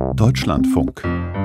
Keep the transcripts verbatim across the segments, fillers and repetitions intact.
Deutschlandfunk.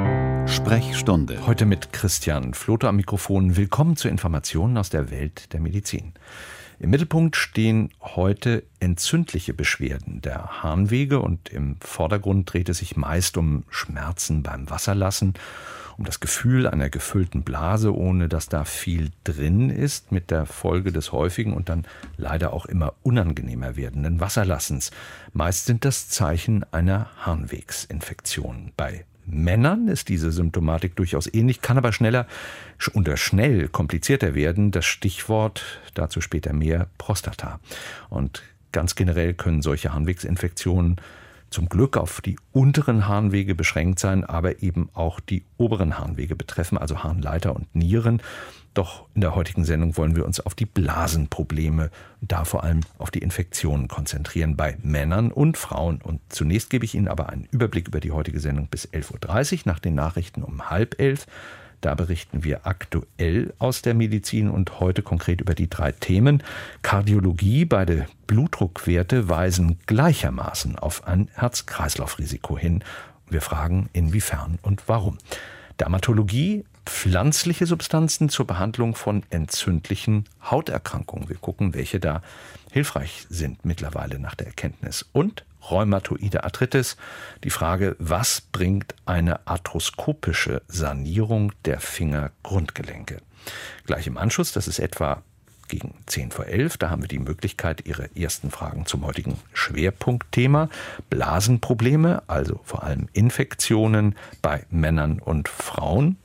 Sprechstunde. Heute mit Christian Flote am Mikrofon. Willkommen zu Informationen aus der Welt der Medizin. Im Mittelpunkt stehen heute entzündliche Beschwerden der Harnwege und im Vordergrund dreht es sich meist um Schmerzen beim Wasserlassen, um das Gefühl einer gefüllten Blase, ohne dass da viel drin ist, mit der Folge des häufigen und dann leider auch immer unangenehmer werdenden Wasserlassens. Meist sind das Zeichen einer Harnwegsinfektion. Bei Männern ist diese Symptomatik durchaus ähnlich, kann aber schneller oder schnell komplizierter werden. Das Stichwort, dazu später mehr, Prostata. Und ganz generell können solche Harnwegsinfektionen zum Glück auf die unteren Harnwege beschränkt sein, aber eben auch die oberen Harnwege betreffen, also Harnleiter und Nieren. Doch in der heutigen Sendung wollen wir uns auf die Blasenprobleme, da vor allem auf die Infektionen konzentrieren bei Männern und Frauen. Und zunächst gebe ich Ihnen aber einen Überblick über die heutige Sendung bis elf Uhr dreißig, nach den Nachrichten um halb elf. Da berichten wir aktuell aus der Medizin und heute konkret über die drei Themen. Kardiologie, beide Blutdruckwerte weisen gleichermaßen auf ein Herz-Kreislauf-Risiko hin. Wir fragen, inwiefern und warum. Dermatologie, pflanzliche Substanzen zur Behandlung von entzündlichen Hauterkrankungen. Wir gucken, welche da hilfreich sind mittlerweile nach der Erkenntnis. Und rheumatoide Arthritis, die Frage, was bringt eine arthroskopische Sanierung der Fingergrundgelenke? Gleich im Anschluss, das ist etwa gegen zehn vor elf, da haben wir die Möglichkeit, Ihre ersten Fragen zum heutigen Schwerpunktthema Blasenprobleme, also vor allem Infektionen bei Männern und Frauen,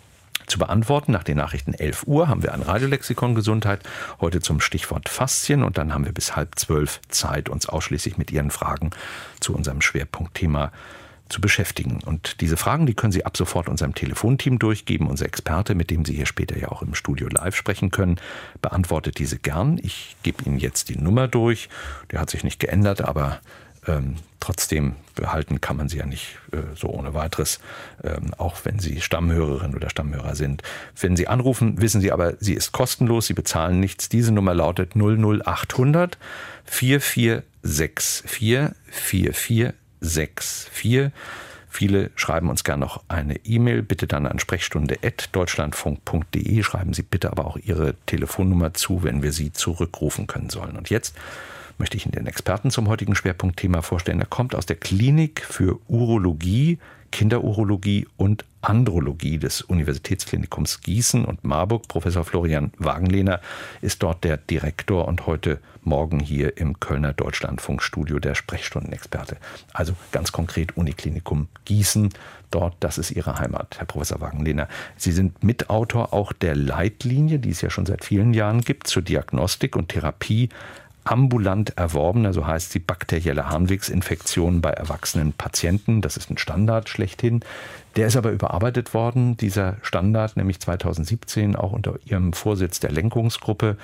zu beantworten. Nach den Nachrichten elf Uhr haben wir ein Radiolexikon Gesundheit, heute zum Stichwort Faszien, und dann haben wir bis halb zwölf Zeit, uns ausschließlich mit Ihren Fragen zu unserem Schwerpunktthema zu beschäftigen. Und diese Fragen, die können Sie ab sofort unserem Telefonteam durchgeben. Unser Experte, mit dem Sie hier später ja auch im Studio live sprechen können, beantwortet diese gern. Ich gebe Ihnen jetzt die Nummer durch. Der hat sich nicht geändert, aber Ähm, trotzdem behalten kann man sie ja nicht äh, so ohne weiteres, ähm, auch wenn Sie Stammhörerin oder Stammhörer sind. Wenn Sie anrufen, wissen Sie aber, sie ist kostenlos, Sie bezahlen nichts. Diese Nummer lautet null null achthundert vier vier sechs vier vier vier sechs vier. Viele schreiben uns gerne noch eine E-Mail, bitte dann an sprechstunde at deutschlandfunk punkt de. Schreiben Sie bitte aber auch Ihre Telefonnummer zu, wenn wir Sie zurückrufen können sollen. Und jetzt möchte ich Ihnen den Experten zum heutigen Schwerpunktthema vorstellen. Er kommt aus der Klinik für Urologie, Kinderurologie und Andrologie des Universitätsklinikums Gießen und Marburg. Professor Florian Wagenlehner ist dort der Direktor und heute Morgen hier im Kölner Deutschlandfunkstudio der Sprechstundenexperte. Also ganz konkret Uniklinikum Gießen. Dort, das ist Ihre Heimat, Herr Professor Wagenlehner. Sie sind Mitautor auch der Leitlinie, die es ja schon seit vielen Jahren gibt, zur Diagnostik und Therapie ambulant erworbener, so heißt sie, bakterielle Harnwegsinfektionen bei erwachsenen Patienten. Das ist ein Standard schlechthin. Der ist aber überarbeitet worden, dieser Standard, nämlich zweitausendsiebzehn, auch unter Ihrem Vorsitz der Lenkungsgruppe.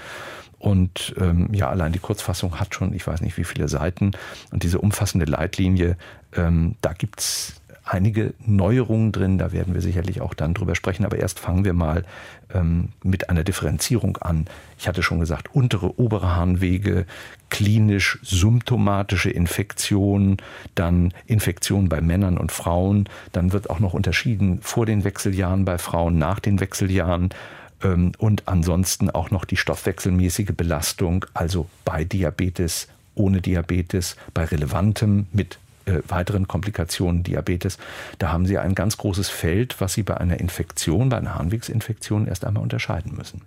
Und ähm, ja, allein die Kurzfassung hat schon, ich weiß nicht wie viele Seiten. Und diese umfassende Leitlinie, ähm, da gibt's einige Neuerungen drin, da werden wir sicherlich auch dann drüber sprechen. Aber erst fangen wir mal ähm, mit einer Differenzierung an. Ich hatte schon gesagt, untere, obere Harnwege, klinisch symptomatische Infektionen, dann Infektionen bei Männern und Frauen. Dann wird auch noch unterschieden vor den Wechseljahren bei Frauen, nach den Wechseljahren. Ähm, und ansonsten auch noch die stoffwechselmäßige Belastung, also bei Diabetes, ohne Diabetes, bei relevantem mit Äh, weiteren Komplikationen, Diabetes. Da haben Sie ein ganz großes Feld, was Sie bei einer Infektion, bei einer Harnwegsinfektion erst einmal unterscheiden müssen.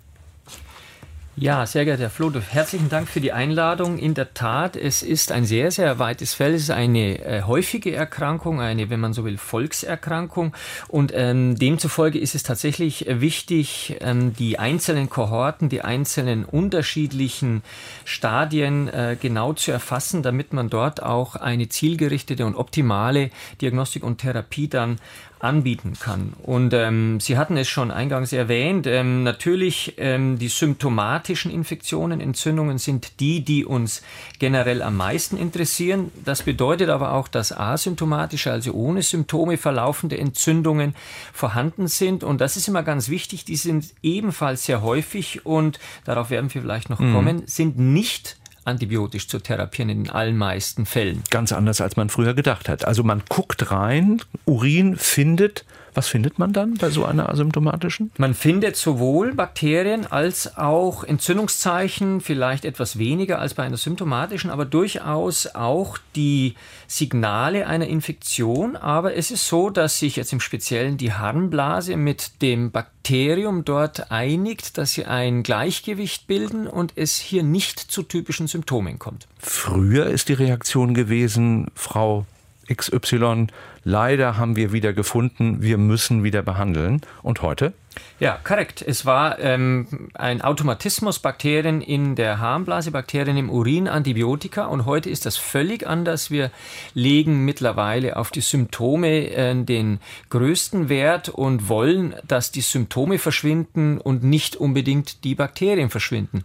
Ja, sehr geehrter Herr Flote, herzlichen Dank für die Einladung. In der Tat, es ist ein sehr, sehr weites Feld. Es ist eine äh, häufige Erkrankung, eine, wenn man so will, Volkserkrankung. Und ähm, demzufolge ist es tatsächlich wichtig, ähm, die einzelnen Kohorten, die einzelnen unterschiedlichen Stadien äh, genau zu erfassen, damit man dort auch eine zielgerichtete und optimale Diagnostik und Therapie dann anbieten kann. Und ähm, Sie hatten es schon eingangs erwähnt, ähm, natürlich ähm, die symptomatischen Infektionen, Entzündungen sind die, die uns generell am meisten interessieren. Das bedeutet aber auch, dass asymptomatische, also ohne Symptome verlaufende Entzündungen vorhanden sind. Und das ist immer ganz wichtig, die sind ebenfalls sehr häufig und darauf werden wir vielleicht noch mhm. kommen, sind nicht antibiotisch zu therapieren in den allermeisten Fällen. Ganz anders, als man früher gedacht hat. Also man guckt rein, Urin findet, was findet man dann bei so einer asymptomatischen? Man findet sowohl Bakterien als auch Entzündungszeichen, vielleicht etwas weniger als bei einer symptomatischen, aber durchaus auch die Signale einer Infektion. Aber es ist so, dass sich jetzt im Speziellen die Harnblase mit dem Bakterium dort einigt, dass sie ein Gleichgewicht bilden und es hier nicht zu typischen Symptomen kommt. Früher ist die Reaktion gewesen, Frau X Y, leider haben wir wieder gefunden, wir müssen wieder behandeln. Und heute? Ja, korrekt. Es war ähm, ein Automatismus, Bakterien in der Harnblase, Bakterien im Urin, Antibiotika. Und heute ist das völlig anders. Wir legen mittlerweile auf die Symptome äh, den größten Wert und wollen, dass die Symptome verschwinden und nicht unbedingt die Bakterien verschwinden.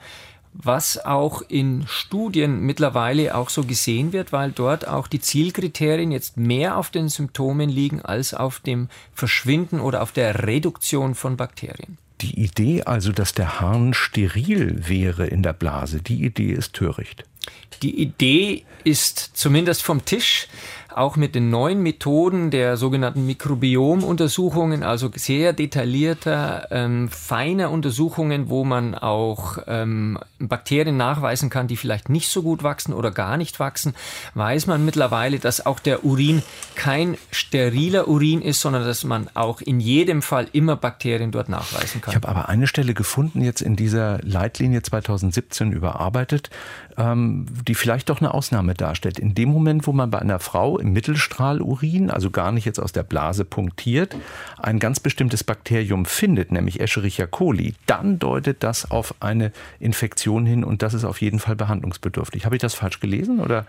Was auch in Studien mittlerweile auch so gesehen wird, weil dort auch die Zielkriterien jetzt mehr auf den Symptomen liegen als auf dem Verschwinden oder auf der Reduktion von Bakterien. Die Idee also, dass der Harn steril wäre in der Blase, die Idee ist töricht. Die Idee ist zumindest vom Tisch, auch mit den neuen Methoden der sogenannten Mikrobiomuntersuchungen, also sehr detaillierter, ähm, feiner Untersuchungen, wo man auch ähm, Bakterien nachweisen kann, die vielleicht nicht so gut wachsen oder gar nicht wachsen, weiß man mittlerweile, dass auch der Urin kein steriler Urin ist, sondern dass man auch in jedem Fall immer Bakterien dort nachweisen kann. Ich habe aber eine Stelle gefunden, jetzt in dieser Leitlinie zweitausendsiebzehn überarbeitet, ähm, die vielleicht doch eine Ausnahme darstellt. In dem Moment, wo man bei einer Frau im Mittelstrahlurin, also gar nicht jetzt aus der Blase punktiert, ein ganz bestimmtes Bakterium findet, nämlich Escherichia coli, dann deutet das auf eine Infektion hin und das ist auf jeden Fall behandlungsbedürftig. Habe ich das falsch gelesen oder?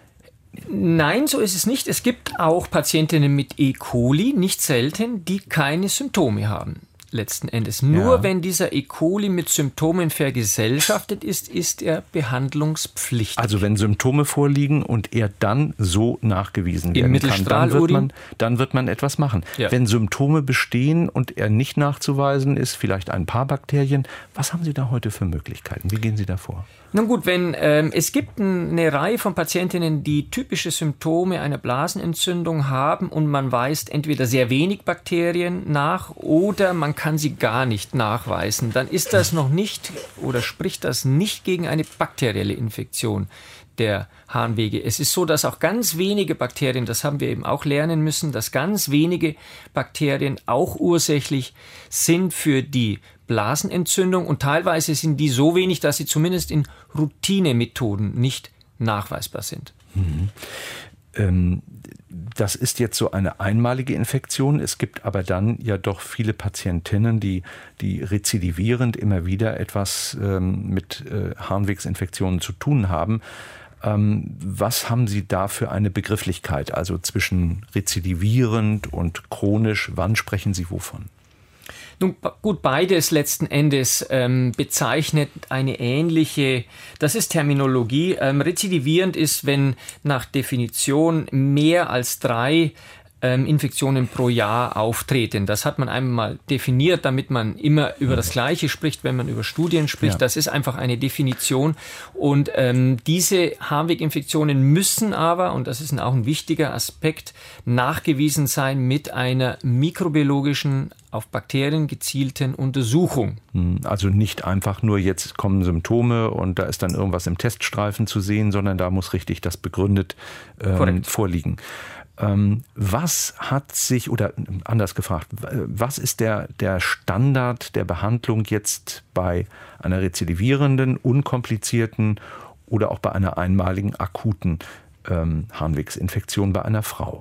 Nein, so ist es nicht. Es gibt auch Patientinnen mit E. coli, nicht selten, die keine Symptome haben. Letzten Endes. Nur ja. wenn dieser E. coli mit Symptomen vergesellschaftet ist, ist er behandlungspflichtig. Also wenn Symptome vorliegen und er dann so nachgewiesen werden kann, dann wird man, dann wird man etwas machen. Ja. Wenn Symptome bestehen und er nicht nachzuweisen ist, vielleicht ein paar Bakterien, was haben Sie da heute für Möglichkeiten? Wie gehen Sie da vor? Nun gut, wenn ähm, es gibt eine Reihe von Patientinnen, die typische Symptome einer Blasenentzündung haben und man weist entweder sehr wenig Bakterien nach oder man kann sie gar nicht nachweisen, dann ist das noch nicht oder spricht das nicht gegen eine bakterielle Infektion der Harnwege. Es ist so, dass auch ganz wenige Bakterien, das haben wir eben auch lernen müssen, dass ganz wenige Bakterien auch ursächlich sind für die Blasenentzündung und teilweise sind die so wenig, dass sie zumindest in Routinemethoden nicht nachweisbar sind. Mhm. Ähm, das ist jetzt so eine einmalige Infektion. Es gibt aber dann ja doch viele Patientinnen, die, die rezidivierend immer wieder etwas ähm, mit äh, Harnwegsinfektionen zu tun haben. Ähm, was haben Sie da für eine Begrifflichkeit? Also zwischen rezidivierend und chronisch, wann sprechen Sie wovon? Nun gut, beides letzten Endes ähm, bezeichnet eine ähnliche, das ist Terminologie. Ähm, rezidivierend ist, wenn nach Definition mehr als drei ähm, Infektionen pro Jahr auftreten. Das hat man einmal definiert, damit man immer über das Gleiche spricht, wenn man über Studien spricht. Ja. Das ist einfach eine Definition. Und ähm, diese Harnweginfektionen müssen aber, und das ist auch ein wichtiger Aspekt, nachgewiesen sein mit einer mikrobiologischen, auf Bakterien gezielten Untersuchung. Also nicht einfach nur, jetzt kommen Symptome und da ist dann irgendwas im Teststreifen zu sehen, sondern da muss richtig das begründet ähm, vorliegen. Ähm, was hat sich, oder anders gefragt, was ist der, der Standard der Behandlung jetzt bei einer rezidivierenden, unkomplizierten oder auch bei einer einmaligen akuten ähm, Harnwegsinfektion bei einer Frau?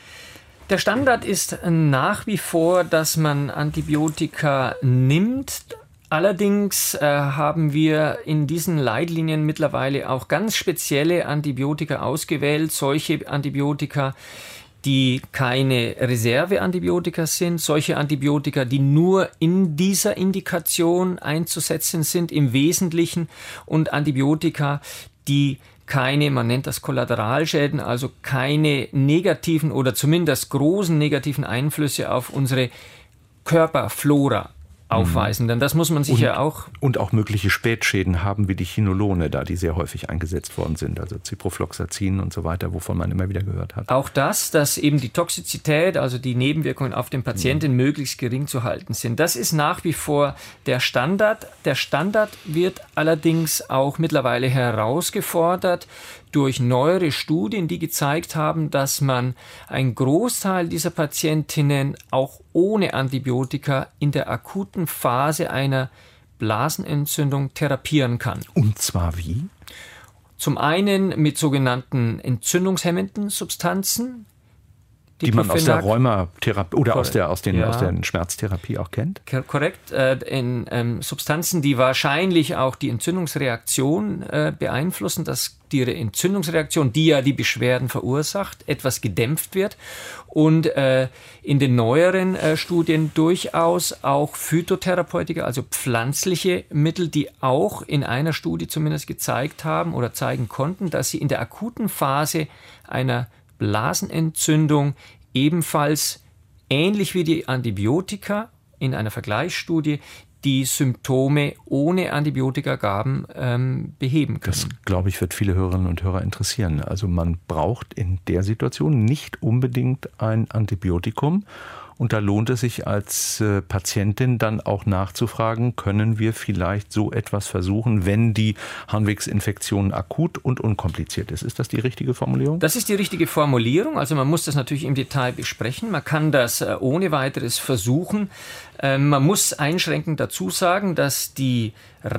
Der Standard ist nach wie vor, dass man Antibiotika nimmt. Allerdings äh, haben wir in diesen Leitlinien mittlerweile auch ganz spezielle Antibiotika ausgewählt. Solche Antibiotika, die keine Reserveantibiotika sind. Solche Antibiotika, die nur in dieser Indikation einzusetzen sind im Wesentlichen. Und Antibiotika, die keine, man nennt das Kollateralschäden, also keine negativen oder zumindest großen negativen Einflüsse auf unsere Körperflora aufweisen. Denn das muss man sich und, ja auch... Und auch mögliche Spätschäden haben, wie die Chinolone da, die sehr häufig eingesetzt worden sind, also Ciprofloxacin und so weiter, wovon man immer wieder gehört hat. Auch das, dass eben die Toxizität, also die Nebenwirkungen auf den Patienten mhm. möglichst gering zu halten sind. Das ist nach wie vor der Standard. Der Standard wird allerdings auch mittlerweile herausgefordert durch neuere Studien, die gezeigt haben, dass man einen Großteil dieser Patientinnen auch ohne Antibiotika in der akuten Phase einer Blasenentzündung therapieren kann. Und zwar wie? Zum einen mit sogenannten entzündungshemmenden Substanzen, die man aus der Rheumatherapie oder aus der, aus, den, ja. aus der Schmerztherapie auch kennt? Korrekt. Äh, in ähm, Substanzen, die wahrscheinlich auch die Entzündungsreaktion äh, beeinflussen, dass die Entzündungsreaktion, die ja die Beschwerden verursacht, etwas gedämpft wird. Und äh, in den neueren äh, Studien durchaus auch Phytotherapeutika, also pflanzliche Mittel, die auch in einer Studie zumindest gezeigt haben oder zeigen konnten, dass sie in der akuten Phase einer Blasenentzündung ebenfalls ähnlich wie die Antibiotika in einer Vergleichsstudie die Symptome ohne Antibiotikagaben ähm, beheben können. Das, glaube ich, wird viele Hörerinnen und Hörer interessieren. Also man braucht in der Situation nicht unbedingt ein Antibiotikum. Und da lohnt es sich als äh, Patientin dann auch nachzufragen, können wir vielleicht so etwas versuchen, wenn die Harnwegsinfektion akut und unkompliziert ist. Ist das die richtige Formulierung? Das ist die richtige Formulierung. Also man muss das natürlich im Detail besprechen. Man kann das äh, ohne weiteres versuchen. Ähm, man muss einschränkend dazu sagen, dass die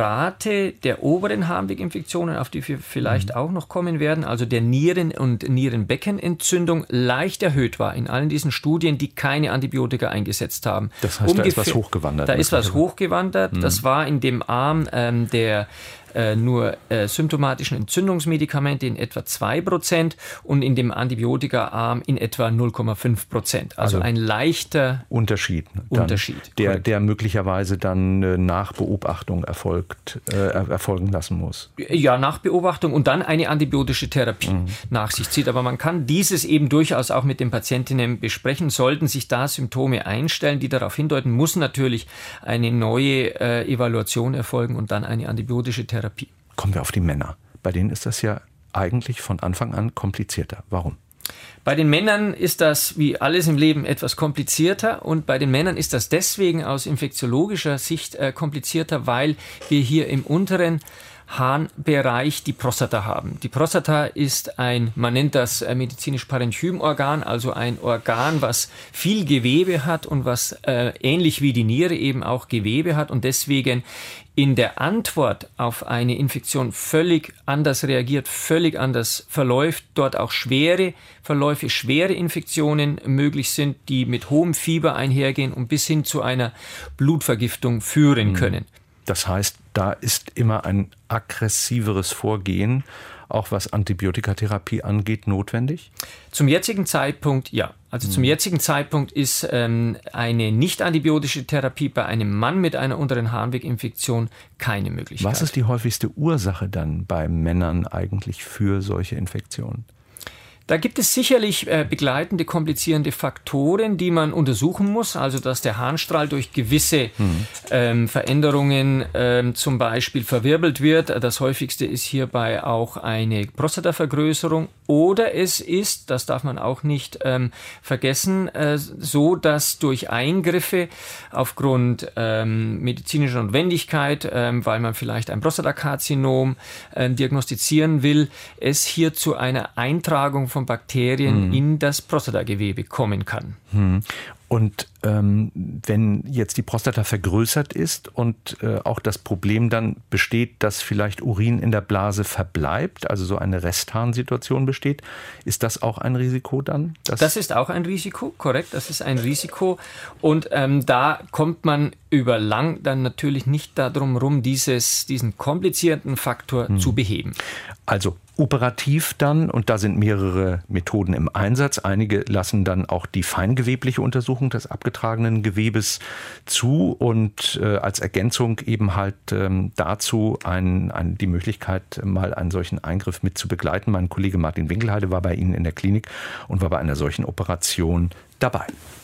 Rate der oberen Harnweginfektionen, auf die wir vielleicht mhm. auch noch kommen werden, also der Nieren- und Nierenbeckenentzündung, leicht erhöht war in allen diesen Studien, die keine Antibiotika eingesetzt haben. Das heißt, Ungefähr, da ist was hochgewandert. Da ist was hochgewandert. Mhm. Das war in dem Arm ähm, der äh, nur äh, symptomatischen Entzündungsmedikamente in etwa zwei Prozent und in dem Antibiotika-Arm in etwa null Komma fünf Prozent. Also, also ein leichter Unterschied. Unterschied der, der möglicherweise dann äh, nach Beobachtung erfolgt, äh, erfolgen lassen muss. Ja, nach Beobachtung und dann eine antibiotische Therapie mhm. nach sich zieht. Aber man kann dieses eben durchaus auch mit den Patientinnen besprechen. Sollten sich da Symptome einstellen, die darauf hindeuten, muss natürlich eine neue äh, Evaluation erfolgen und dann eine antibiotische Therapie. Kommen wir auf die Männer. Bei denen ist das ja eigentlich von Anfang an komplizierter. Warum? Bei den Männern ist das wie alles im Leben etwas komplizierter und bei den Männern ist das deswegen aus infektiologischer Sicht äh, komplizierter, weil wir hier im unteren Harnbereich die Prostata haben. Die Prostata ist ein, man nennt das äh, medizinisch Parenchymorgan, also ein Organ, was viel Gewebe hat und was äh, ähnlich wie die Niere eben auch Gewebe hat und deswegen in der Antwort auf eine Infektion völlig anders reagiert, völlig anders verläuft, dort auch schwere Verläufe, schwere Infektionen möglich sind, die mit hohem Fieber einhergehen und bis hin zu einer Blutvergiftung führen können. Das heißt, da ist immer ein aggressiveres Vorgehen, auch was Antibiotikatherapie angeht, notwendig? Zum jetzigen Zeitpunkt ja. Also mhm. zum jetzigen Zeitpunkt ist ähm, eine nicht-antibiotische Therapie bei einem Mann mit einer unteren Harnweginfektion keine Möglichkeit. Was ist die häufigste Ursache dann bei Männern eigentlich für solche Infektionen? Da gibt es sicherlich äh, begleitende, komplizierende Faktoren, die man untersuchen muss. Also, dass der Harnstrahl durch gewisse mhm. ähm, Veränderungen ähm, zum Beispiel verwirbelt wird. Das häufigste ist hierbei auch eine Prostatavergrößerung. Oder es ist, das darf man auch nicht ähm, vergessen, äh, so, dass durch Eingriffe aufgrund ähm, medizinischer Notwendigkeit, ähm, weil man vielleicht ein Prostatakarzinom äh, diagnostizieren will, es hier zu einer Eintragung von von Bakterien hm. in das Prostatagewebe kommen kann. Hm. Und ähm, wenn jetzt die Prostata vergrößert ist und äh, auch das Problem dann besteht, dass vielleicht Urin in der Blase verbleibt, also so eine Restharnsituation besteht, ist das auch ein Risiko dann? Das ist auch ein Risiko, korrekt, das ist ein Risiko. Und ähm, da kommt man über lang dann natürlich nicht darum rum, dieses, diesen komplizierten Faktor hm. zu beheben. Also operativ dann, und da sind mehrere Methoden im Einsatz. Einige lassen dann auch die feingewebliche Untersuchung des abgetragenen Gewebes zu und äh, als Ergänzung eben halt ähm, dazu ein, ein, die Möglichkeit, mal einen solchen Eingriff mit zu begleiten. Mein Kollege Martin Winkelheide war bei Ihnen in der Klinik und war bei einer solchen Operation dabei.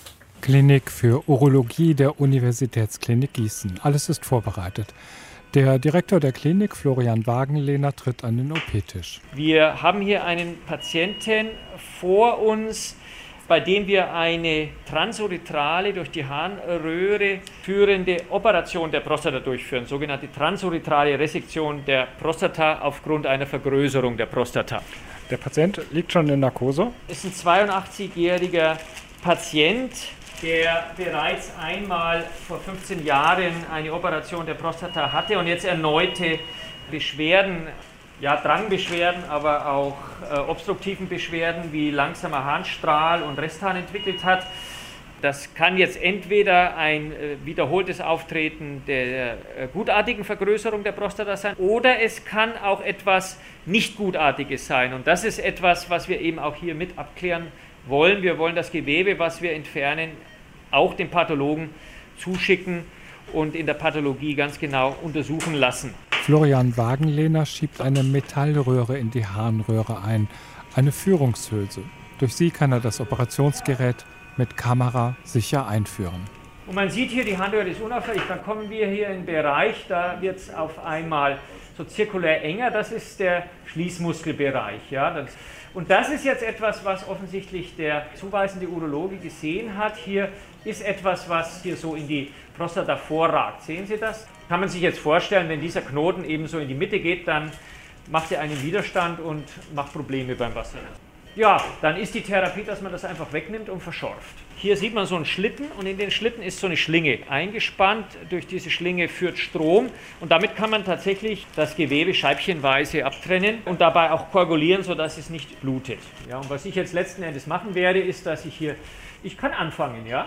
Klinik für Urologie der Universitätsklinik Gießen. Alles ist vorbereitet. Der Direktor der Klinik, Florian Wagenlehner, tritt an den O P-Tisch. Wir haben hier einen Patienten vor uns, bei dem wir eine transuretrale, durch die Harnröhre führende Operation der Prostata durchführen, sogenannte transuretrale Resektion der Prostata aufgrund einer Vergrößerung der Prostata. Der Patient liegt schon in Narkose? Es ist ein zweiundachtzigjähriger Patient, der bereits einmal vor fünfzehn Jahren eine Operation der Prostata hatte und jetzt erneute Beschwerden, ja Drangbeschwerden, aber auch äh, obstruktiven Beschwerden wie langsamer Harnstrahl und Resthahn entwickelt hat. Das kann jetzt entweder ein äh, wiederholtes Auftreten der äh, gutartigen Vergrößerung der Prostata sein oder es kann auch etwas nicht Gutartiges sein. Und das ist etwas, was wir eben auch hier mit abklären wollen. Wir wollen das Gewebe, was wir entfernen, auch dem Pathologen zuschicken und in der Pathologie ganz genau untersuchen lassen. Florian Wagenlehner schiebt eine Metallröhre in die Harnröhre ein, eine Führungshülse. Durch sie kann er das Operationsgerät mit Kamera sicher einführen. Und man sieht hier, die Harnröhre ist unauffällig. Dann kommen wir hier in den Bereich, da wird es auf einmal so zirkulär enger. Das ist der Schließmuskelbereich. Ja, das Und das ist jetzt etwas, was offensichtlich der zuweisende Urologe gesehen hat. Hier ist etwas, was hier so in die Prostata vorragt. Sehen Sie das? Kann man sich jetzt vorstellen, wenn dieser Knoten eben so in die Mitte geht, dann macht er einen Widerstand und macht Probleme beim Wasser. Ja, dann ist die Therapie, dass man das einfach wegnimmt und verschorft. Hier sieht man so einen Schlitten und in den Schlitten ist so eine Schlinge eingespannt. Durch diese Schlinge führt Strom und damit kann man tatsächlich das Gewebe scheibchenweise abtrennen und dabei auch koagulieren, sodass es nicht blutet. Ja, und was ich jetzt letzten Endes machen werde, ist, dass ich hier, ich kann anfangen, ja,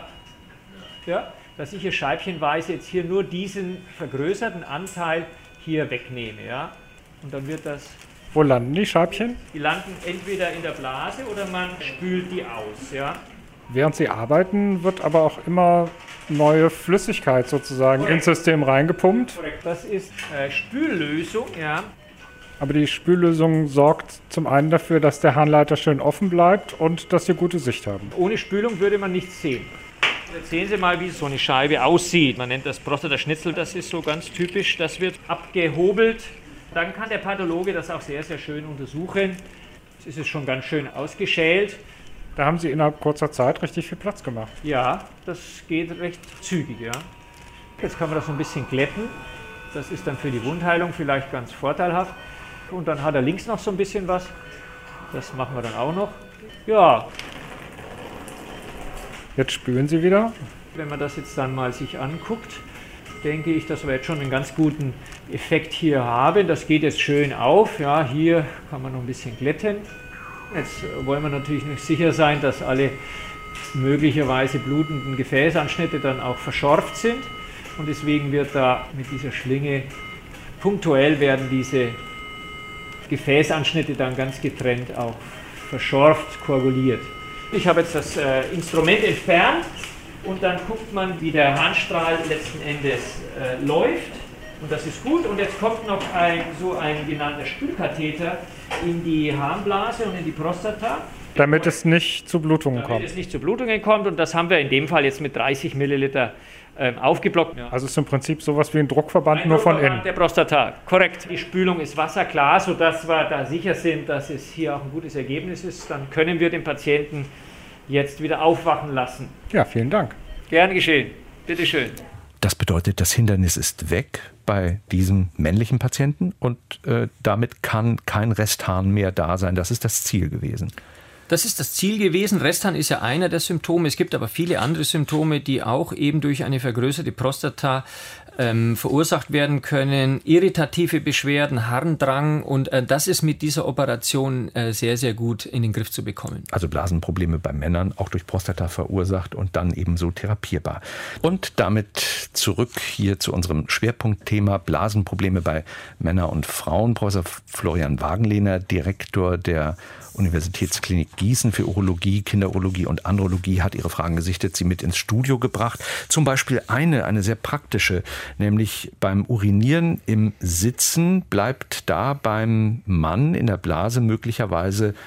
ja, dass ich hier scheibchenweise jetzt hier nur diesen vergrößerten Anteil hier wegnehme, ja, und dann wird das... Wo landen die Scheibchen? Die landen entweder in der Blase oder man spült die aus, ja. Während Sie arbeiten, wird aber auch immer neue Flüssigkeit sozusagen Korrekt. ins System reingepumpt. Korrekt. Das ist äh, Spüllösung, ja. Aber die Spüllösung sorgt zum einen dafür, dass der Harnleiter schön offen bleibt und dass Sie gute Sicht haben. Ohne Spülung würde man nichts sehen. Jetzt sehen Sie mal, wie so eine Scheibe aussieht. Man nennt das Prostataschnitzel, das ist so ganz typisch. Das wird abgehobelt. Dann kann der Pathologe das auch sehr, sehr schön untersuchen. Jetzt ist es schon ganz schön ausgeschält. Da haben Sie innerhalb kurzer Zeit richtig viel Platz gemacht. Ja, das geht recht zügig, ja. Jetzt kann man das so ein bisschen glätten. Das ist dann für die Wundheilung vielleicht ganz vorteilhaft. Und dann hat er links noch so ein bisschen was. Das machen wir dann auch noch. Ja. Jetzt spülen Sie wieder. Wenn man das jetzt dann mal sich anguckt, denke ich, dass wir jetzt schon einen ganz guten Effekt hier haben. Das geht jetzt schön auf. Ja, hier kann man noch ein bisschen glätten. Jetzt wollen wir natürlich nicht sicher sein, dass alle möglicherweise blutenden Gefäßanschnitte dann auch verschorft sind. Und deswegen wird da mit dieser Schlinge punktuell werden diese Gefäßanschnitte dann ganz getrennt auch verschorft, koaguliert. Ich habe jetzt das äh, Instrument entfernt und dann guckt man, wie der Harnstrahl letzten Endes äh, läuft. Und das ist gut. Und jetzt kommt noch ein, so ein genannter Spülkatheter in die Harnblase und in die Prostata. Damit es nicht zu Blutungen damit kommt. Damit es nicht zu Blutungen kommt. Und das haben wir in dem Fall jetzt mit dreißig Milliliter ähm, aufgeblockt. Ja. Also es ist im Prinzip sowas wie ein Druckverband, ein nur Druckverband von innen. Der Prostata, korrekt. Die Spülung ist wasserklar, sodass wir da sicher sind, dass es hier auch ein gutes Ergebnis ist. Dann können wir den Patienten jetzt wieder aufwachen lassen. Ja, vielen Dank. Gern geschehen. Bitteschön. Das bedeutet, das Hindernis ist weg bei diesem männlichen Patienten und äh, damit kann kein Resthahn mehr da sein. Das ist das Ziel gewesen. Das ist das Ziel gewesen. Resthahn ist ja einer der Symptome. Es gibt aber viele andere Symptome, die auch eben durch eine vergrößerte Prostata ähm, verursacht werden können. Irritative Beschwerden, Harndrang und äh, das ist mit dieser Operation äh, sehr, sehr gut in den Griff zu bekommen. Also Blasenprobleme bei Männern, auch durch Prostata verursacht und dann ebenso therapierbar. Und damit zurück hier zu unserem Schwerpunktthema Blasenprobleme bei Männern und Frauen. Professor Florian Wagenlehner, Direktor der Universitätsklinik Gießen für Urologie, Kinderurologie und Andrologie, hat Ihre Fragen gesichtet, sie mit ins Studio gebracht. Zum Beispiel eine, eine sehr praktische, nämlich beim Urinieren im Sitzen bleibt da beim Mann in der Blase möglicherweise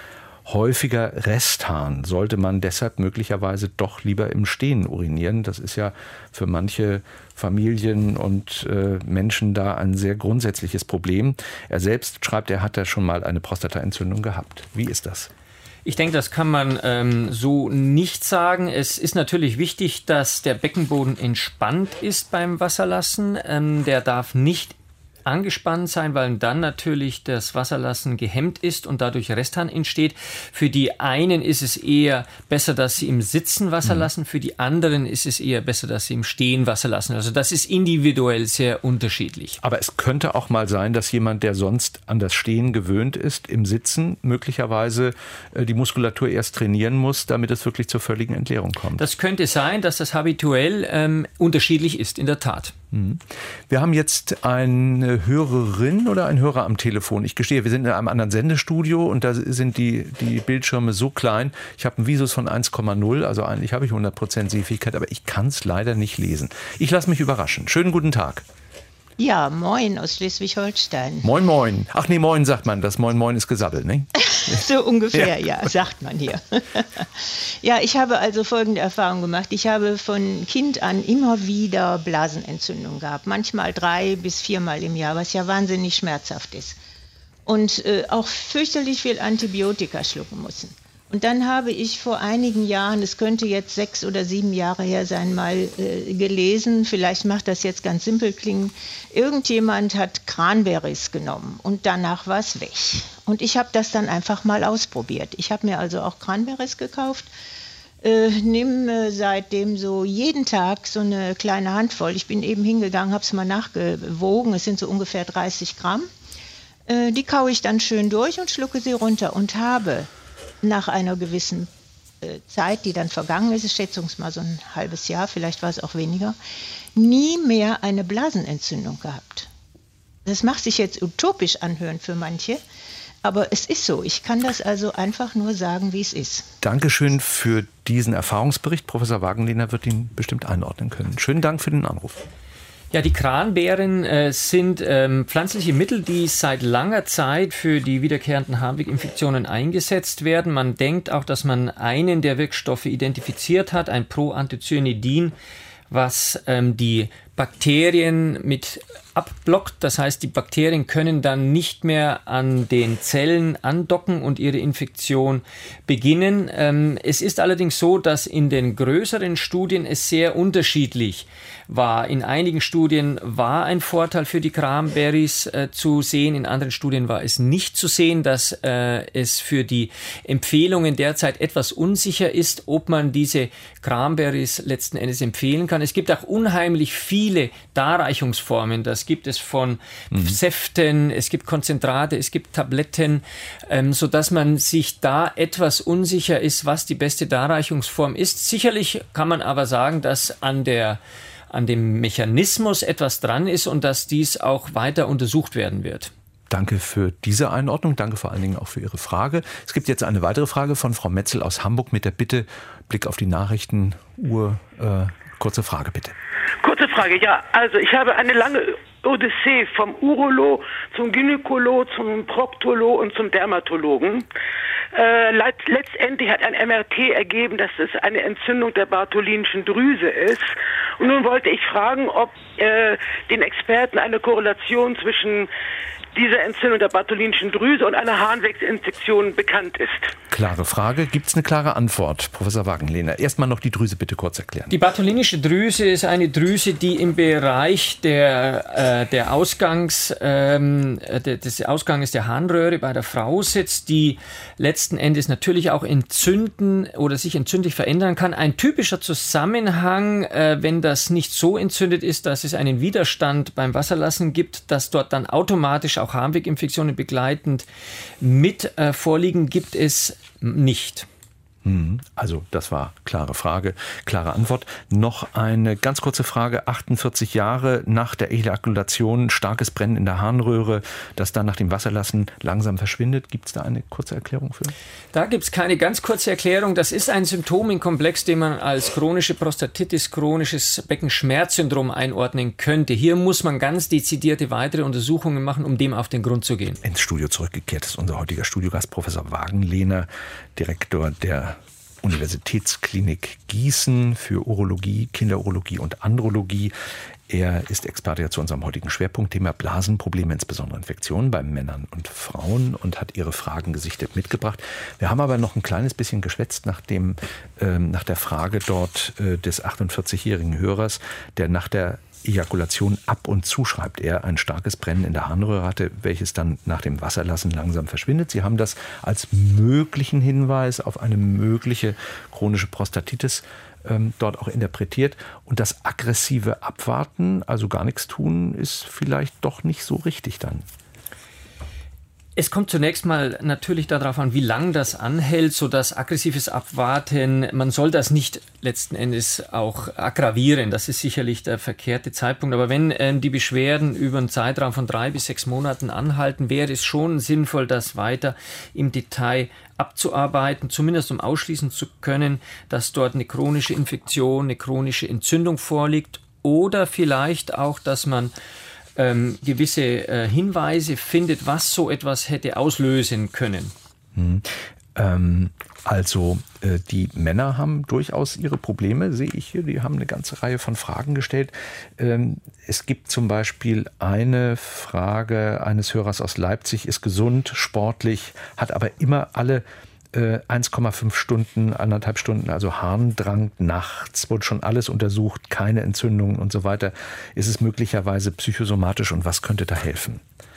häufiger Restharn. Sollte man deshalb möglicherweise doch lieber im Stehen urinieren? Das ist ja für manche Familien und äh, Menschen da ein sehr grundsätzliches Problem. Er selbst schreibt, er hat da schon mal eine Prostataentzündung gehabt. Wie ist das? Ich denke, das kann man ähm, so nicht sagen. Es ist natürlich wichtig, dass der Beckenboden entspannt ist beim Wasserlassen. Ähm, der darf nicht angespannt sein, weil dann natürlich das Wasserlassen gehemmt ist und dadurch Restharn entsteht. Für die einen ist es eher besser, dass sie im Sitzen Wasser lassen, für die anderen ist es eher besser, dass sie im Stehen Wasser lassen. Also das ist individuell sehr unterschiedlich. Aber es könnte auch mal sein, dass jemand, der sonst an das Stehen gewöhnt ist, im Sitzen möglicherweise die Muskulatur erst trainieren muss, damit es wirklich zur völligen Entleerung kommt. Das könnte sein, dass das habituell ähm, unterschiedlich ist, in der Tat. Wir haben jetzt eine Hörerin oder ein Hörer am Telefon. Ich gestehe, wir sind in einem anderen Sendestudio und da sind die, die Bildschirme so klein. Ich habe einen Visus von eins Komma null, also eigentlich habe ich hundert Prozent Sehfähigkeit, aber ich kann es leider nicht lesen. Ich lasse mich überraschen. Schönen guten Tag. Ja, moin aus Schleswig-Holstein. Moin, moin. Ach nee, moin sagt man. Das Moin, moin ist gesabbelt, ne? So ungefähr, ja. ja, sagt man hier. Ja, ich habe also folgende Erfahrung gemacht. Ich habe von Kind an immer wieder Blasenentzündung gehabt. Manchmal drei bis viermal im Jahr, was ja wahnsinnig schmerzhaft ist. Und äh, auch fürchterlich viel Antibiotika schlucken müssen. Und dann habe ich vor einigen Jahren, es könnte jetzt sechs oder sieben Jahre her sein, mal äh, gelesen, vielleicht macht das jetzt ganz simpel klingen, irgendjemand hat Cranberries genommen und danach war es weg. Und ich habe das dann einfach mal ausprobiert. Ich habe mir also auch Cranberries gekauft, äh, nehme seitdem so jeden Tag so eine kleine Handvoll. Ich bin eben hingegangen, habe es mal nachgewogen, es sind so ungefähr dreißig Gramm. Äh, die kaue ich dann schön durch und schlucke sie runter und habe nach einer gewissen äh, Zeit, die dann vergangen ist, schätzungsmal so ein halbes Jahr, vielleicht war es auch weniger, nie mehr eine Blasenentzündung gehabt. Das mag sich jetzt utopisch anhören für manche, aber es ist so. Ich kann das also einfach nur sagen, wie es ist. Dankeschön für diesen Erfahrungsbericht. Professor Wagenlehner wird ihn bestimmt einordnen können. Schönen Dank für den Anruf. Ja, die Cranbeeren äh, sind ähm, pflanzliche Mittel, die seit langer Zeit für die wiederkehrenden Harnweginfektionen eingesetzt werden. Man denkt auch, dass man einen der Wirkstoffe identifiziert hat, ein Proanthocyanidin, was ähm, die Bakterien mit abblockt. Das heißt, die Bakterien können dann nicht mehr an den Zellen andocken und ihre Infektion beginnen. Ähm, es ist allerdings so, dass in den größeren Studien es sehr unterschiedlich war. In einigen Studien war ein Vorteil für die Cranberries äh, zu sehen, in anderen Studien war es nicht zu sehen, dass äh, es für die Empfehlungen derzeit etwas unsicher ist, ob man diese Cranberries letzten Endes empfehlen kann. Es gibt auch unheimlich viele Darreichungsformen. Das gibt es von mhm. Säften, es gibt Konzentrate, es gibt Tabletten, ähm, sodass man sich da etwas unsicher ist, was die beste Darreichungsform ist. Sicherlich kann man aber sagen, dass an der an dem Mechanismus etwas dran ist und dass dies auch weiter untersucht werden wird. Danke für diese Einordnung. Danke vor allen Dingen auch für Ihre Frage. Es gibt jetzt eine weitere Frage von Frau Metzel aus Hamburg mit der Bitte, Blick auf die Nachrichtenuhr. Äh, kurze Frage bitte. Kurze Frage, ja. Also ich habe eine lange Odyssee vom Urolo zum Gynäkolo, zum Proktolo und zum Dermatologen. Äh, letztendlich hat ein M R T ergeben, dass es eine Entzündung der bartholinischen Drüse ist. Und nun wollte ich fragen, ob äh, den Experten eine Korrelation zwischen dieser Entzündung der bartholinischen Drüse und einer Harnwegsinfektion bekannt ist. Klare Frage. Gibt es eine klare Antwort, Professor Wagenlehner? Erstmal noch die Drüse bitte kurz erklären. Die bartholinische Drüse ist eine Drüse, die im Bereich der, äh, der Ausgangs, ähm, des Ausganges der Harnröhre bei der Frau sitzt, die letzten Endes natürlich auch entzünden oder sich entzündlich verändern kann. Ein typischer Zusammenhang, äh, wenn das nicht so entzündet ist, dass es einen Widerstand beim Wasserlassen gibt, dass dort dann automatisch auch Harnweginfektionen begleitend mit äh, vorliegen, gibt es nicht. Also das war klare Frage, klare Antwort. Noch eine ganz kurze Frage. achtundvierzig Jahre nach der Ejakulation, starkes Brennen in der Harnröhre, das dann nach dem Wasserlassen langsam verschwindet. Gibt es da eine kurze Erklärung für? Da gibt es keine ganz kurze Erklärung. Das ist ein Symptomenkomplex, den man als chronische Prostatitis, chronisches Beckenschmerzsyndrom einordnen könnte. Hier muss man ganz dezidierte weitere Untersuchungen machen, um dem auf den Grund zu gehen. Ins Studio zurückgekehrt ist unser heutiger Studiogast, Professor Wagenlehner, Direktor der Universitätsklinik Gießen für Urologie, Kinderurologie und Andrologie. Er ist Experte zu unserem heutigen Schwerpunktthema Blasenprobleme, insbesondere Infektionen bei Männern und Frauen, und hat Ihre Fragen gesichtet mitgebracht. Wir haben aber noch ein kleines bisschen geschwätzt nach, dem, äh, nach der Frage dort äh, des achtundvierzigjährigen Hörers, der nach der Ejakulation ab und zu, schreibt er, ein starkes Brennen in der Harnröhre hatte, welches dann nach dem Wasserlassen langsam verschwindet. Sie haben das als möglichen Hinweis auf eine mögliche chronische Prostatitis ähm, dort auch interpretiert. Und das aggressive Abwarten, also gar nichts tun, ist vielleicht doch nicht so richtig dann. Es kommt zunächst mal natürlich darauf an, wie lang das anhält, so dass aggressives Abwarten, man soll das nicht letzten Endes auch aggravieren. Das ist sicherlich der verkehrte Zeitpunkt. Aber wenn ähm, die Beschwerden über einen Zeitraum von drei bis sechs Monaten anhalten, wäre es schon sinnvoll, das weiter im Detail abzuarbeiten, zumindest um ausschließen zu können, dass dort eine chronische Infektion, eine chronische Entzündung vorliegt, oder vielleicht auch, dass man Ähm, gewisse äh, Hinweise findet, was so etwas hätte auslösen können. Hm. Ähm, also äh, die Männer haben durchaus ihre Probleme, sehe ich hier. Die haben eine ganze Reihe von Fragen gestellt. Ähm, es gibt zum Beispiel eine Frage eines Hörers aus Leipzig, ist gesund, sportlich, hat aber immer alle eins Komma fünf Stunden, anderthalb Stunden, also Harndrang nachts, wurde schon alles untersucht, keine Entzündungen und so weiter. Ist es möglicherweise psychosomatisch und was könnte da helfen?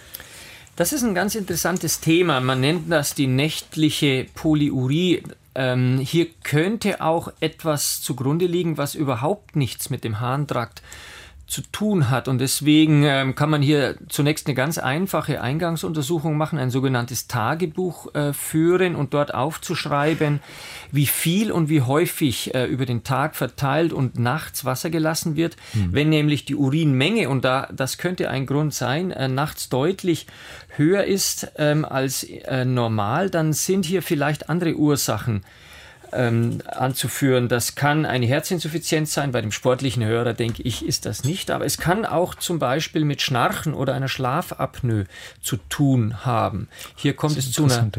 Das ist ein ganz interessantes Thema. Man nennt das die nächtliche Polyurie. Ähm, hier könnte auch etwas zugrunde liegen, was überhaupt nichts mit dem Harntrakt zu tun hat. Und deswegen ähm, kann man hier zunächst eine ganz einfache Eingangsuntersuchung machen, ein sogenanntes Tagebuch äh, führen und dort aufzuschreiben, wie viel und wie häufig äh, über den Tag verteilt und nachts Wasser gelassen wird. Hm. Wenn nämlich die Urinmenge, und da das könnte ein Grund sein, äh, nachts deutlich höher ist ähm, als äh, normal, dann sind hier vielleicht andere Ursachen Ähm, anzuführen. Das kann eine Herzinsuffizienz sein. Bei dem sportlichen Hörer, denke ich, ist das nicht. Aber es kann auch zum Beispiel mit Schnarchen oder einer Schlafapnoe zu tun haben. Hier kommt es zu einer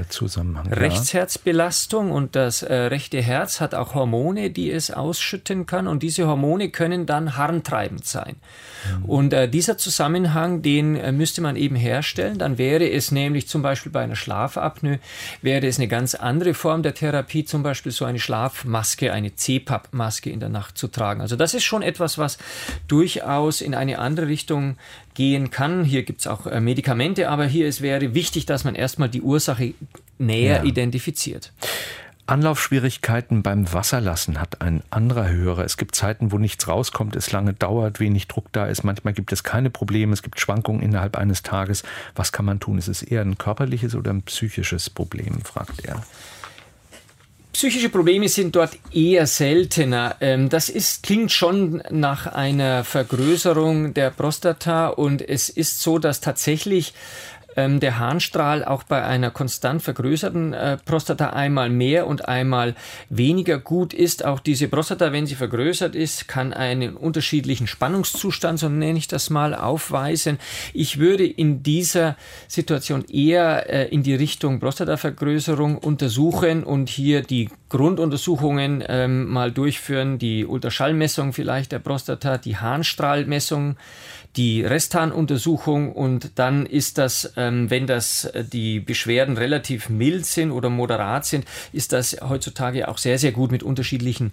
Rechtsherzbelastung, und das äh, rechte Herz hat auch Hormone, die es ausschütten kann, und diese Hormone können dann harntreibend sein. Mhm. Und äh, dieser Zusammenhang, den äh, müsste man eben herstellen. Dann wäre es nämlich zum Beispiel bei einer Schlafapnoe, wäre es eine ganz andere Form der Therapie, zum Beispiel so eine Schlafmaske, eine C PAP-Maske in der Nacht zu tragen. Also das ist schon etwas, was durchaus in eine andere Richtung gehen kann. Hier gibt es auch äh, Medikamente, aber hier es wäre wichtig, dass man erstmal die Ursache näher ja. identifiziert. Anlaufschwierigkeiten beim Wasserlassen hat ein anderer Hörer. Es gibt Zeiten, wo nichts rauskommt, es lange dauert, wenig Druck da ist. Manchmal gibt es keine Probleme, es gibt Schwankungen innerhalb eines Tages. Was kann man tun? Ist es eher ein körperliches oder ein psychisches Problem, fragt er. Psychische Probleme sind dort eher seltener. Das ist, klingt schon nach einer Vergrößerung der Prostata, und es ist so, dass tatsächlich ähm, der Harnstrahl auch bei einer konstant vergrößerten äh, Prostata einmal mehr und einmal weniger gut ist. Auch diese Prostata, wenn sie vergrößert ist, kann einen unterschiedlichen Spannungszustand, so nenne ich das mal, aufweisen. Ich würde in dieser Situation eher äh, in die Richtung Prostatavergrößerung untersuchen und hier die Grunduntersuchungen ähm, mal durchführen, die Ultraschallmessung vielleicht der Prostata, die Harnstrahlmessung, die Restharnuntersuchung, und dann ist das, ähm, wenn das äh, die Beschwerden relativ mild sind oder moderat sind, ist das heutzutage auch sehr, sehr gut mit unterschiedlichen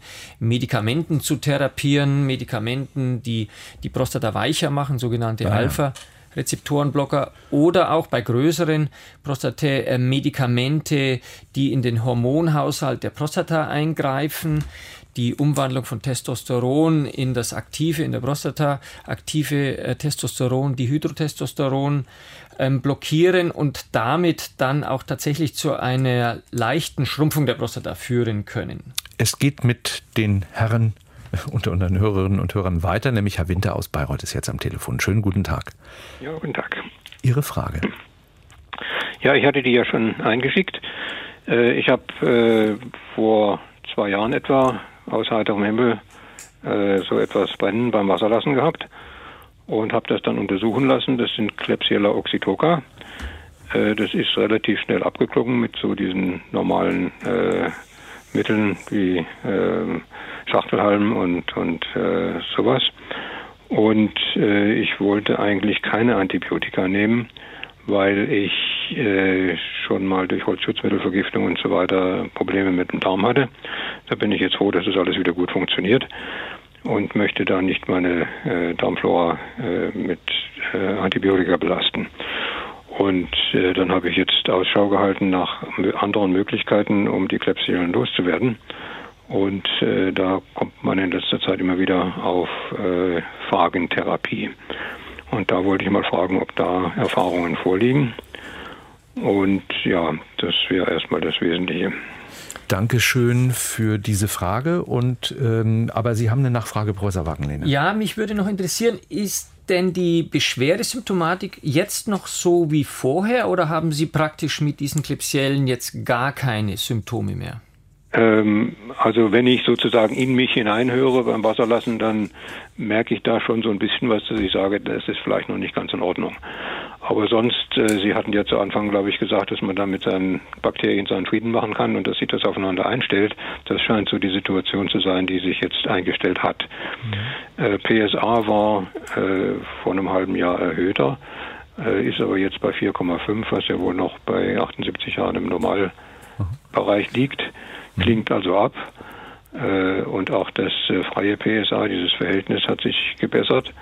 Medikamenten zu therapieren. Medikamenten, die die Prostata weicher machen, sogenannte ah, ja. Alpha Rezeptorenblocker oder auch bei größeren Prostatae äh, Medikamente, die in den Hormonhaushalt der Prostata eingreifen, die Umwandlung von Testosteron in das aktive, in der Prostata aktive äh, Testosteron, Dihydrotestosteron ähm, blockieren und damit dann auch tatsächlich zu einer leichten Schrumpfung der Prostata führen können. Es geht mit den Herren unter unseren Hörerinnen und Hörern weiter, nämlich Herr Winter aus Bayreuth ist jetzt am Telefon. Schönen guten Tag. Ja, guten Tag. Ihre Frage. Ja, ich hatte die ja schon eingeschickt. Ich habe vor zwei Jahren etwa aus heiterem Himmel so etwas Brennen beim Wasserlassen gehabt und habe das dann untersuchen lassen. Das sind Klebsiella oxytoca. Das ist relativ schnell abgeklungen mit so diesen normalen Mitteln wie äh, Schachtelhalm und, und äh, sowas. Und äh, ich wollte eigentlich keine Antibiotika nehmen, weil ich äh, schon mal durch Holzschutzmittelvergiftung und so weiter Probleme mit dem Darm hatte. Da bin ich jetzt froh, dass das alles wieder gut funktioniert und möchte da nicht meine äh, Darmflora äh, mit äh, Antibiotika belasten. Und äh, dann habe ich jetzt Ausschau gehalten nach anderen Möglichkeiten, um die Klebsiellen loszuwerden. Und äh, da kommt man in letzter Zeit immer wieder auf äh, Phagentherapie. Und da wollte ich mal fragen, ob da Erfahrungen vorliegen. Und ja, das wäre erstmal das Wesentliche. Dankeschön für diese Frage. Und ähm, aber Sie haben eine Nachfrage, Professor Wagenlehner. Ja, mich würde noch interessieren, ist denn die Beschwerdesymptomatik jetzt noch so wie vorher oder haben Sie praktisch mit diesen Klebsiellen jetzt gar keine Symptome mehr? Ähm, also wenn ich sozusagen in mich hineinhöre beim Wasserlassen, dann merke ich da schon so ein bisschen was, dass ich sage, das ist vielleicht noch nicht ganz in Ordnung. Aber sonst, äh, Sie hatten ja zu Anfang, glaube ich, gesagt, dass man da mit seinen Bakterien seinen Frieden machen kann und dass sich das aufeinander einstellt. Das scheint so die Situation zu sein, die sich jetzt eingestellt hat. Mhm. Äh, P S A war äh, vor einem halben Jahr erhöhter, äh, ist aber jetzt bei vier Komma fünf, was ja wohl noch bei achtundsiebzig Jahren im Normalbereich liegt. Klingt also ab. Äh, und auch das äh, freie P S A, dieses Verhältnis hat sich gebessert.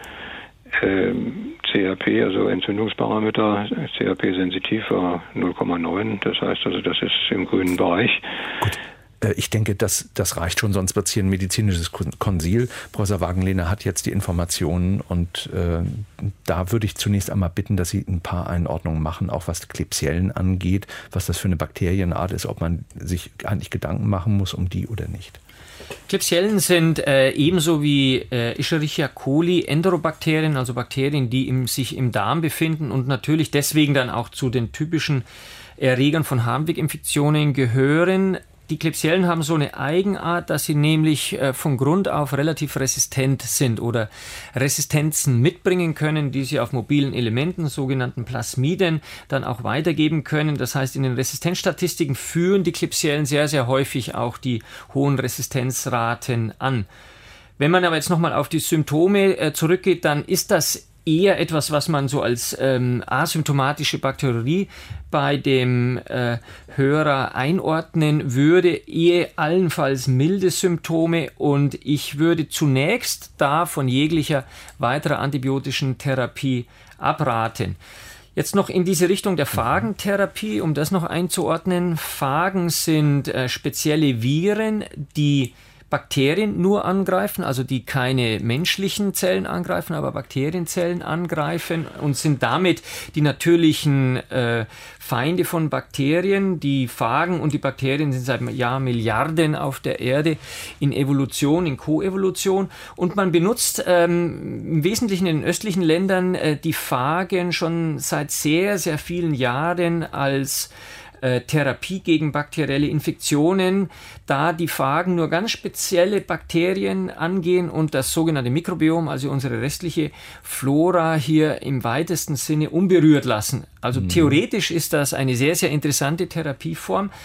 Ähm, C R P, also Entzündungsparameter, C R P-sensitiv war null Komma neun. Das heißt also, das ist im grünen Bereich. Gut. Ich denke, das, das reicht schon, sonst wird es hier ein medizinisches Konsil. Professor Wagenlehner hat jetzt die Informationen und äh, da würde ich zunächst einmal bitten, dass Sie ein paar Einordnungen machen, auch was Klebsiellen angeht, was das für eine Bakterienart ist, ob man sich eigentlich Gedanken machen muss um die oder nicht. Klebsiellen sind äh, ebenso wie äh, Escherichia coli Enterobakterien, also Bakterien, die im, sich im Darm befinden und natürlich deswegen dann auch zu den typischen Erregern von Harnweginfektionen gehören. Die Klebsiellen haben so eine Eigenart, dass sie nämlich äh, von Grund auf relativ resistent sind oder Resistenzen mitbringen können, die sie auf mobilen Elementen, sogenannten Plasmiden, dann auch weitergeben können. Das heißt, in den Resistenzstatistiken führen die Klebsiellen sehr, sehr häufig auch die hohen Resistenzraten an. Wenn man aber jetzt nochmal auf die Symptome äh, zurückgeht, dann ist das eher etwas, was man so als ähm, asymptomatische Bakteriurie bei dem äh, Hörer einordnen würde, eher allenfalls milde Symptome und ich würde zunächst da von jeglicher weiterer antibiotischen Therapie abraten. Jetzt noch in diese Richtung der Phagentherapie, um das noch einzuordnen. Phagen sind äh, spezielle Viren, die Bakterien nur angreifen, also die keine menschlichen Zellen angreifen, aber Bakterienzellen angreifen und sind damit die natürlichen äh, Feinde von Bakterien. Die Phagen und die Bakterien sind seit Jahr Milliarden auf der Erde in Evolution, in Koevolution und man benutzt ähm, im Wesentlichen in den östlichen Ländern äh, die Phagen schon seit sehr, sehr vielen Jahren als Therapie gegen bakterielle Infektionen, da die Phagen nur ganz spezielle Bakterien angehen und das sogenannte Mikrobiom, also unsere restliche Flora hier im weitesten Sinne unberührt lassen. Also mhm. theoretisch ist das eine sehr, sehr interessante Therapieform.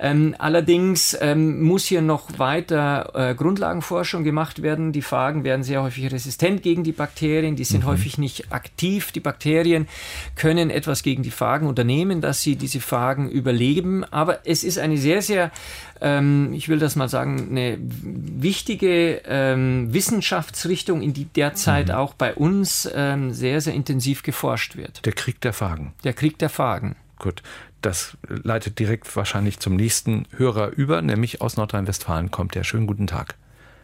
Ähm, allerdings ähm, muss hier noch weiter äh, Grundlagenforschung gemacht werden. Die Phagen werden sehr häufig resistent gegen die Bakterien, die sind mhm. häufig nicht aktiv. Die Bakterien können etwas gegen die Phagen unternehmen, dass sie diese Phagen überleben. Aber es ist eine sehr, sehr, ähm, ich will das mal sagen, eine wichtige ähm, Wissenschaftsrichtung, in die derzeit mhm. auch bei uns ähm, sehr, sehr intensiv geforscht wird. Der Krieg der Phagen. Der Krieg der Phagen. Gut, das leitet direkt wahrscheinlich zum nächsten Hörer über, nämlich aus Nordrhein-Westfalen kommt der. Schönen guten Tag.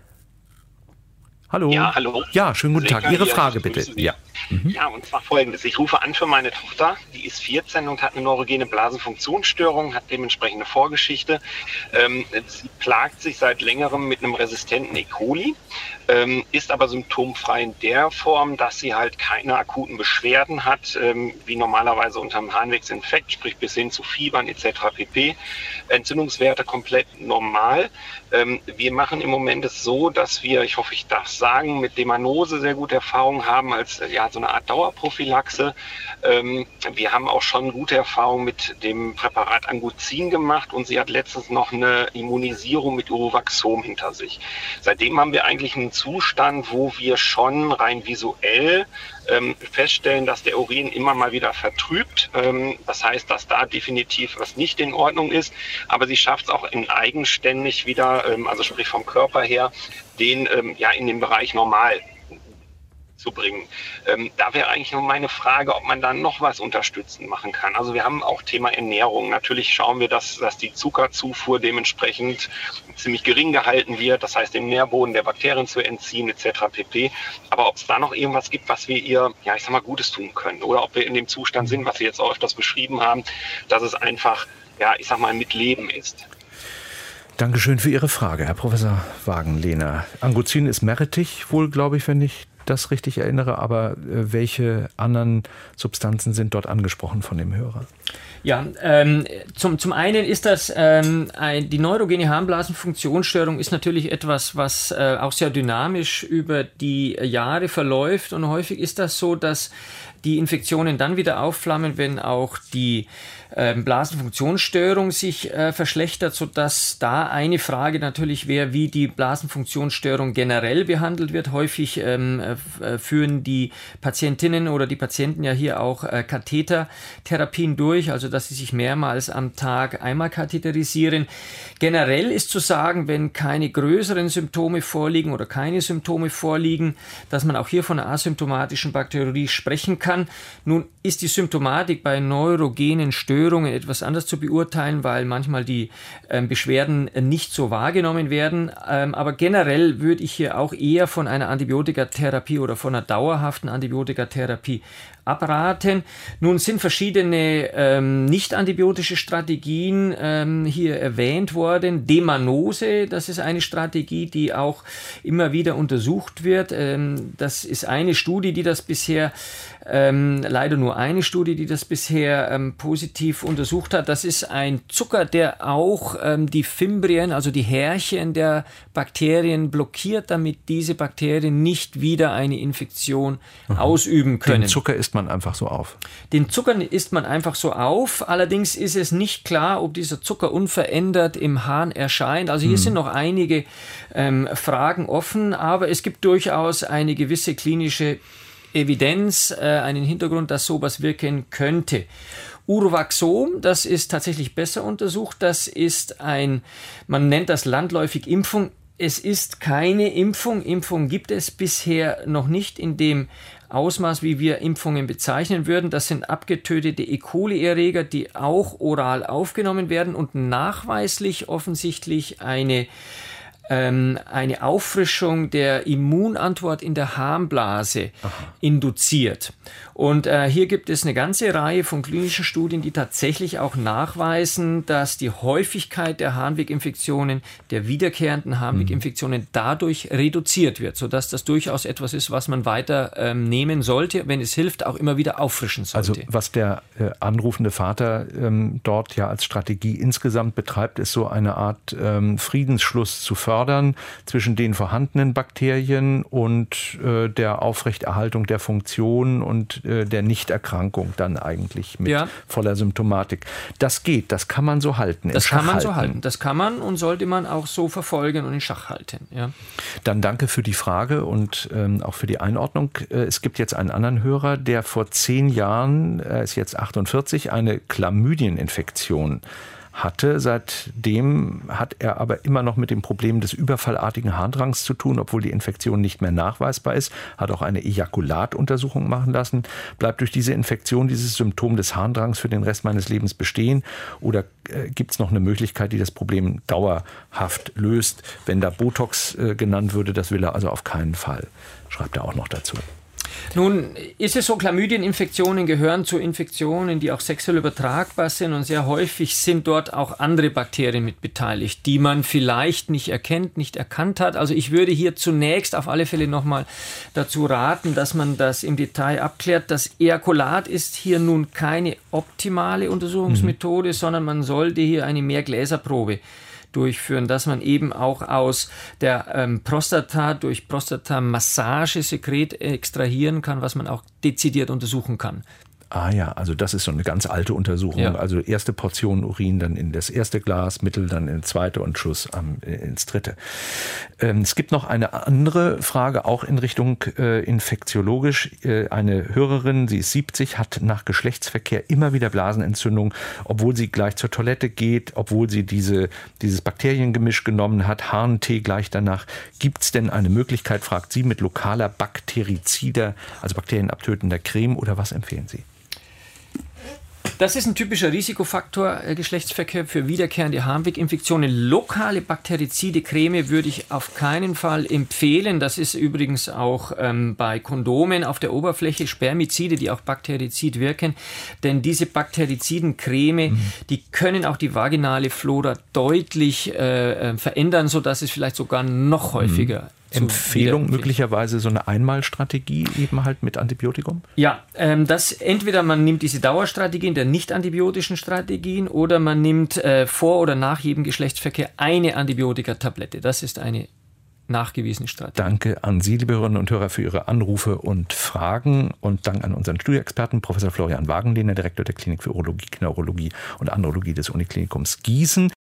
Hallo. Ja, hallo. Ja, schönen guten Tag. Ihre Frage bitte. Ja. Mhm. Ja, und zwar folgendes. Ich rufe an für meine Tochter, die ist vierzehn und hat eine neurogene Blasenfunktionsstörung, hat dementsprechend eine Vorgeschichte. Ähm, sie plagt sich seit längerem mit einem resistenten E. coli, ähm, ist aber symptomfrei in der Form, dass sie halt keine akuten Beschwerden hat, ähm, wie normalerweise unter einem Harnwegsinfekt, sprich bis hin zu Fiebern et cetera pp. Entzündungswerte komplett normal. Ähm, wir machen im Moment es so, dass wir, ich hoffe, ich darf sagen, mit Demanose sehr gute Erfahrungen haben als ja, so eine Art Dauerprophylaxe. Ähm, wir haben auch schon gute Erfahrungen mit dem Präparat Anguzin gemacht und sie hat letztens noch eine Immunisierung mit Urovaxom hinter sich. Seitdem haben wir eigentlich einen Zustand, wo wir schon rein visuell ähm, feststellen, dass der Urin immer mal wieder vertrübt. Ähm, das heißt, dass da definitiv was nicht in Ordnung ist, aber sie schafft es auch in eigenständig wieder, ähm, also sprich vom Körper her, den ähm, ja in den Bereich normal zu bringen. Ähm, da wäre eigentlich nur meine Frage, ob man dann noch was unterstützend machen kann. Also wir haben auch Thema Ernährung. Natürlich schauen wir, dass, dass die Zuckerzufuhr dementsprechend ziemlich gering gehalten wird. Das heißt, den Nährboden der Bakterien zu entziehen et cetera pp. Aber ob es da noch irgendwas gibt, was wir ihr, ja ich sag mal, Gutes tun können. Oder ob wir in dem Zustand sind, was Sie jetzt auch öfters beschrieben haben, dass es einfach, ja ich sag mal, mit Leben ist. Dankeschön für Ihre Frage, Herr Professor Wagenlehner. Anguzin ist meritich wohl, glaube ich, wenn ich das richtig erinnere, aber äh, welche anderen Substanzen sind dort angesprochen von dem Hörer? Ja, ähm, zum, zum einen ist das, ähm, ein, die neurogene Harnblasenfunktionsstörung ist natürlich etwas, was äh, auch sehr dynamisch über die Jahre verläuft und häufig ist das so, dass die Infektionen dann wieder aufflammen, wenn auch die ähm, Blasenfunktionsstörung sich äh, verschlechtert, sodass da eine Frage natürlich wäre, wie die Blasenfunktionsstörung generell behandelt wird. Häufig ähm, äh, führen die Patientinnen oder die Patienten ja hier auch äh, Kathetertherapien durch, also dass sie sich mehrmals am Tag einmal katheterisieren. Generell ist zu sagen, wenn keine größeren Symptome vorliegen oder keine Symptome vorliegen, dass man auch hier von einer asymptomatischen Bakteriurie sprechen kann. Nun ist die Symptomatik bei neurogenen Störungen etwas anders zu beurteilen, weil manchmal die ähm, Beschwerden nicht so wahrgenommen werden. Ähm, aber generell würde ich hier auch eher von einer Antibiotikatherapie oder von einer dauerhaften Antibiotikatherapie abraten. Nun sind verschiedene ähm, nicht-antibiotische Strategien ähm, hier erwähnt worden. Demanose, das ist eine Strategie, die auch immer wieder untersucht wird. Ähm, das ist eine Studie, die das bisher, ähm, leider nur eine Studie, die das bisher ähm, positiv untersucht hat. Das ist ein Zucker, der auch ähm, die Fimbrien, also die Härchen der Bakterien blockiert, damit diese Bakterien nicht wieder eine Infektion mhm. ausüben können. Den Zucker isst man einfach so auf? Den Zucker isst man einfach so auf. Allerdings ist es nicht klar, ob dieser Zucker unverändert im Hahn erscheint. Also hier mhm. sind noch einige ähm, Fragen offen, aber es gibt durchaus eine gewisse klinische Evidenz, äh, einen Hintergrund, dass sowas wirken könnte. Urovaxom, das ist tatsächlich besser untersucht. Das ist ein, man nennt das landläufig Impfung. Es ist keine Impfung. Impfung gibt es bisher noch nicht in dem Ausmaß, wie wir Impfungen bezeichnen würden. Das sind abgetötete E. coli-Erreger, die auch oral aufgenommen werden und nachweislich offensichtlich eine eine Auffrischung der Immunantwort in der Harnblase Aha. induziert. Und äh, hier gibt es eine ganze Reihe von klinischen Studien, die tatsächlich auch nachweisen, dass die Häufigkeit der Harnweginfektionen, der wiederkehrenden Harnweginfektionen mhm. dadurch reduziert wird, sodass das durchaus etwas ist, was man weiter ähm, nehmen sollte, wenn es hilft, auch immer wieder auffrischen sollte. Also was der äh, anrufende Vater ähm, dort ja als Strategie insgesamt betreibt, ist so eine Art ähm, Friedensschluss zu fördern fördern zwischen den vorhandenen Bakterien und äh, der Aufrechterhaltung der Funktion und äh, der Nichterkrankung dann eigentlich mit ja. voller Symptomatik. Das geht, das kann man so halten. Das kann man halten. so halten. Das kann man und sollte man auch so verfolgen und in Schach halten. Ja. Dann danke für die Frage und ähm, auch für die Einordnung. Äh, es gibt jetzt einen anderen Hörer, der vor zehn Jahren, er ist jetzt achtundvierzig, eine Chlamydieninfektion hatte. Seitdem hat er aber immer noch mit dem Problem des überfallartigen Harndrangs zu tun, obwohl die Infektion nicht mehr nachweisbar ist. Hat auch eine Ejakulatuntersuchung machen lassen. Bleibt durch diese Infektion dieses Symptom des Harndrangs für den Rest meines Lebens bestehen? Oder äh, gibt es noch eine Möglichkeit, die das Problem dauerhaft löst? Wenn da Botox äh, genannt würde, das will er also auf keinen Fall. Schreibt er auch noch dazu. Nun ist es so, Chlamydieninfektionen gehören zu Infektionen, die auch sexuell übertragbar sind und sehr häufig sind dort auch andere Bakterien mit beteiligt, die man vielleicht nicht erkennt, nicht erkannt hat. Also ich würde hier zunächst auf alle Fälle nochmal dazu raten, dass man das im Detail abklärt. Das Ejakulat ist hier nun keine optimale Untersuchungsmethode, mhm. sondern man sollte hier eine Mehrgläserprobe durchführen, dass man eben auch aus der ähm, Prostata durch Prostatamassagen Sekret extrahieren kann, was man auch dezidiert untersuchen kann. Ah ja, also das ist so eine ganz alte Untersuchung. Ja. Also erste Portion Urin dann in das erste Glas, Mittel dann ins zweite und Schuss am, ins dritte. Ähm, es gibt noch eine andere Frage, auch in Richtung äh, infektiologisch. Äh, eine Hörerin, sie ist siebzig, hat nach Geschlechtsverkehr immer wieder Blasenentzündung, obwohl sie gleich zur Toilette geht, obwohl sie diese, dieses Bakteriengemisch genommen hat, Harntee gleich danach. Gibt es denn eine Möglichkeit, fragt sie, mit lokaler Bakterizida, also bakterienabtötender Creme, oder was empfehlen Sie? Das ist ein typischer Risikofaktor, äh, Geschlechtsverkehr für wiederkehrende Harnweginfektionen. Lokale bakterizide Creme würde ich auf keinen Fall empfehlen. Das ist übrigens auch ähm, bei Kondomen auf der Oberfläche, Spermizide, die auch bakterizid wirken. Denn diese bakteriziden Creme, mhm. die können auch die vaginale Flora deutlich äh, verändern, sodass es vielleicht sogar noch häufiger mhm. Empfehlung möglicherweise so eine Einmalstrategie eben halt mit Antibiotikum? Ja, ähm, das entweder man nimmt diese Dauerstrategien der nicht antibiotischen Strategien oder man nimmt äh, vor oder nach jedem Geschlechtsverkehr eine Antibiotikatablette. Das ist eine nachgewiesene Strategie. Danke an Sie, liebe Hörerinnen und Hörer, für Ihre Anrufe und Fragen und Dank an unseren Studioexperten, Professor Florian Wagenlehner, Direktor der Klinik für Urologie, Neurologie und Andrologie des Uniklinikums Gießen.